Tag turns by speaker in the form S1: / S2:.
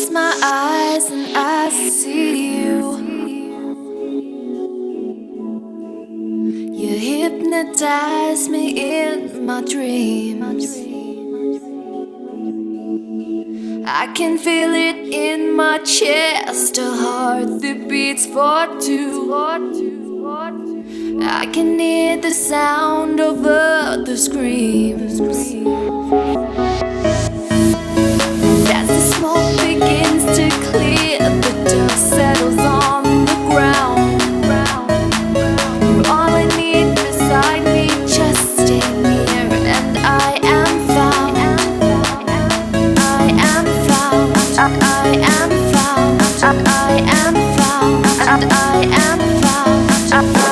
S1: close my eyes and I see you. You hypnotize me in my dreams. I can feel it in my chest, a heart that beats for two. I can hear the sound over the screams. As the smoke begins to clear, the dust settles on the ground. You're all I need beside me, just stay near, and I am found. I am found. I am found. I am found. I am found.